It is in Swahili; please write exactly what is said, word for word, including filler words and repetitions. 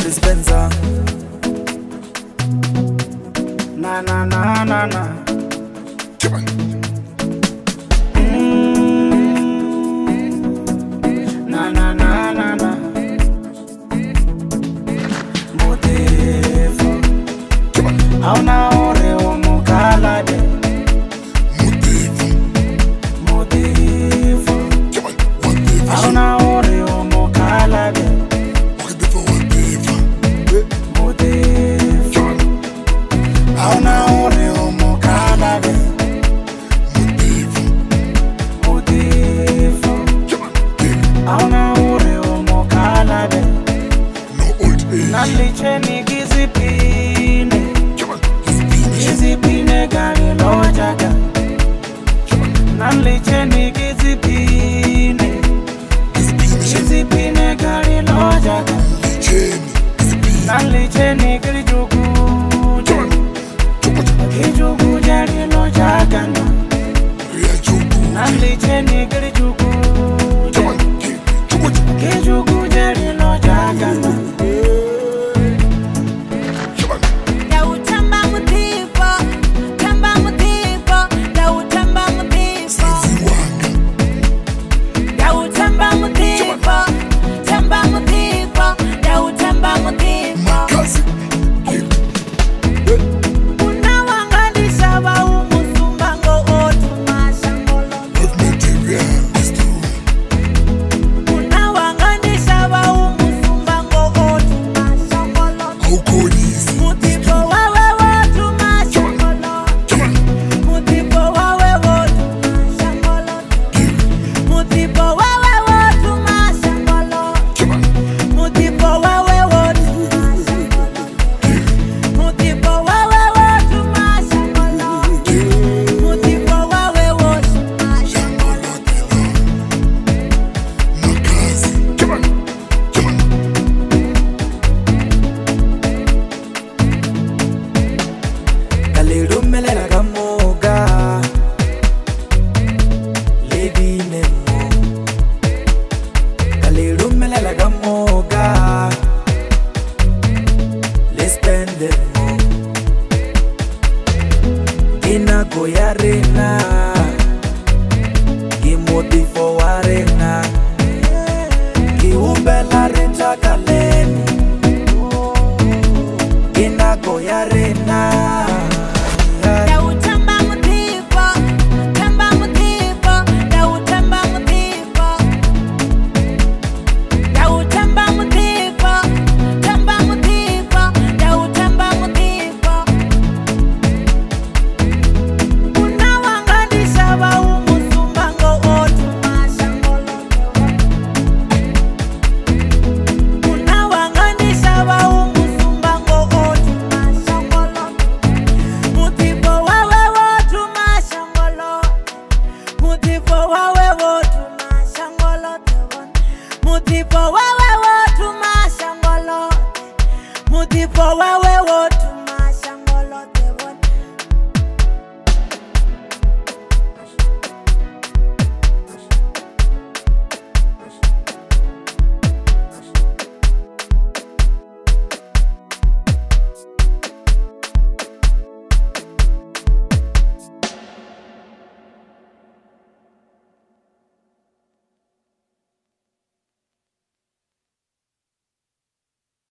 Mercedes Benz. Na na na na na. Come on. Na na na na na. Motivo. Come on. Auna ore omukala de. Motivo. Motivo. Come on. One day for Auna ore omukala de. One day for one day for. Motivo. Come on. Auna ore omukala de. Motivo. Motivo. Come on. Yeah. Auna ore omukala de. No old age. Nalicheni gizipine. Come on. Let's be in Gizipine gari lojaga. Come on. Nalicheni gizipine. Let's be in Gizipine gari lojaga. Legend. Let's be in Nalicheni girijugu. Come on. Come on. Girijugu jari lojaga na. Ria Jogu. Nalicheni girijugu. Come on. Yeah. Come on. Girijugu jari lojaga na. Come on. Dautamba mutivo, tamba mutivo, dautamba mutivo, Sazi wanga. dautamba mutivo, tamba mutivo, dautamba mutivo. Makazi. Yeah. Unawanganisha wa umusumbango otu mashangolo. Love material. It's true. Unawanganisha wa umusumbango otu mashangolo. How cold is it? Mutivo wawe wotu mashangolo. Come on. Mutivo wawe wotu mashangolo. Yeah. Mutivo wawe wotu mashangolo. Come on. Mutivo wawe wotu mashangolo. Yeah. Mutivo wawe wotu mashangolo. Yeah. Mutivo wawe wotu mashangolo. Makazi. Come on. Come on. Kalirumelela kamoga. Lady Nemo. Kalirumelela kamoga. Let's spend it more. Ina goyarena. Gimotifo warena. Giumbela rita kale.